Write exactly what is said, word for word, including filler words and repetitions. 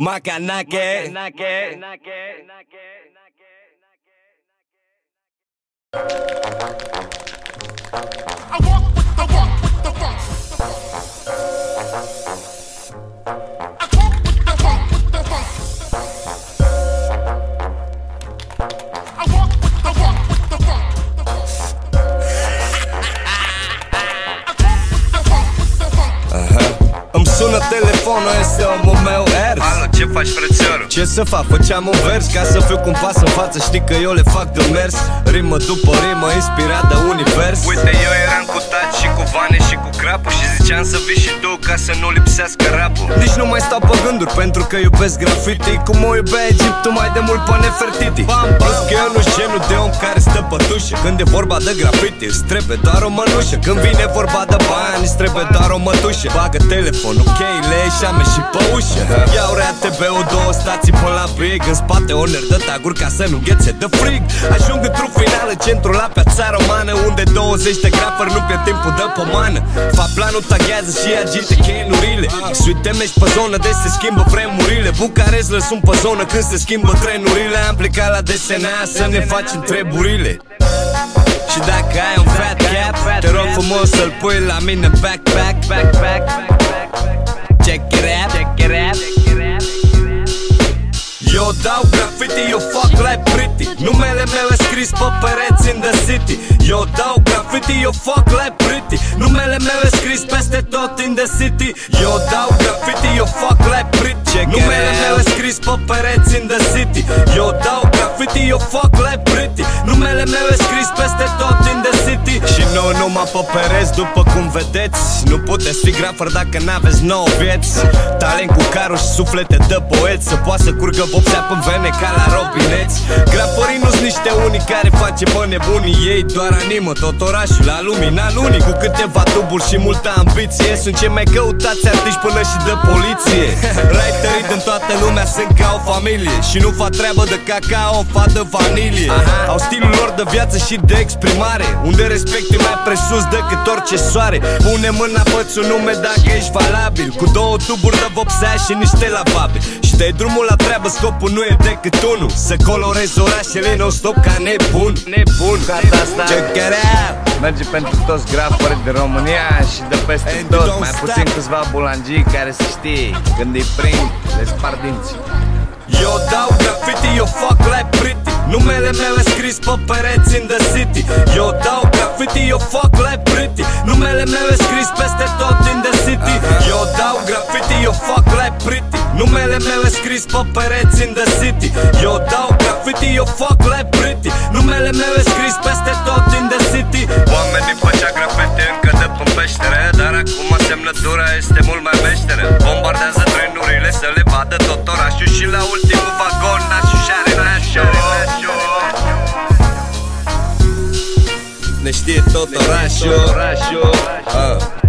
Makanake. I walk with the walk with the funk. I walk with the funk with the funk. I walk with the walk with the funk. I walk with the funk with the funk. Aha. Îmi sună telefonul, este omul meu ers. Alo, ce faci, frățiorul? Ce să fac? Făceam un vers ca să fiu cum pas în față. Știi că eu le fac de mers, rimă după rimă, inspirat de univers. Uite, eu eram cu Taci și cu Vane și cu Crapu și ziceam să vii și tu ca să nu lipsească rapul. Nici nu mai stau pe gânduri pentru că iubesc graffiti, cum o iubea Egiptul mai de mult pe Nefertiti. Plus că eu nu-s genul de om care stă pătușe. Când e vorba de graffiti îți trebuie doar o mănușă. Când vine vorba de bani îți trebuie doar o mătușă. Bagă telefonul, cheile, șame și pe ușă. Iau R A T B-ul, două stații până la Big. În spate o ner de taguri ca să nu ghețe de frig. Ajung într-un final în centru la Piața Romană, unde douăzeci de grafări nu pierd timpul de pomană. Faplanul taghează și agite cheinurile. Suite mești pe zonă de se schimbă vremurile. Bucarest lăsum pe zonă când se schimbă trenurile. Am plecat la desenat să ne facem treburile. Și dacă ai un fat cap, te rog frumos să-l pui la mine backpack. Check it out, check it out. Eu dau graffiti, eu fac like pretty. Numele meu e scris pe pereți in the city. Eu dau graffiti, eu fac like pretty. Numele meu e scris peste tot in the city. Eu dau graffiti, eu fac like pretty. Numele meu e scris pe pereți in the city. Eu dau graffiti, eu fac like pretty. Numele meu e scris peste tot in the city. Și nu numai pe pereți, după cum vedeți. Nu puteți fi grafer dacă n-aveți nouă vieți. Talent cu carul și suflete de poeți. Să poată să curgă vopsea pe vene ca la robineți. Graforii nu-s niște unii care face pe nebunii. Ei doar animă tot orașul la lumina lunii. Cu câteva tuburi și multă ambiție. Sunt cei mai căutați artiști până și de poliție. Writerii din toată lumea sunt ca o familie. Și nu fac treabă de cacao, fac de vanilie. Aha. Au stilul lor de viață și de exprimare, unde respect e mai presus decât orice soare. Pune mâna pe-ți un nume dacă ești valabil, cu două tuburi de vopsea și niște lavabili. Și dai drumul la treabă, scopul nu e decât unul: să colorezi orașele non-stop ca nebun. Nebun, Carta asta check it out. merge pentru toți grafări din România și de peste And tot. don't Mai stop. puțin câțiva bulangii care se știe, când îi prind, le spar dinții. Eu dau graffiti, eu fac like pretty. Numele meu e scris pe pereți in the city. Eu dau graffiti, eu fac like pretty. Numele meu e scris peste tot in the city. Eu dau graffiti, eu fac like pretty. Numele meu e scris pe pereți in the city. Eu dau graffiti, eu fac like pretty. Numele meu e scris peste tot in the city. Oamenii făcea grafete încă de pe peștere, dar acum semnătura este mult mai meșteră. Bombardează trenurile să le vadă tot orașul și la ultimul vagon nașul și-are nașul. Ne știe tot orașul. Orașul. Ah.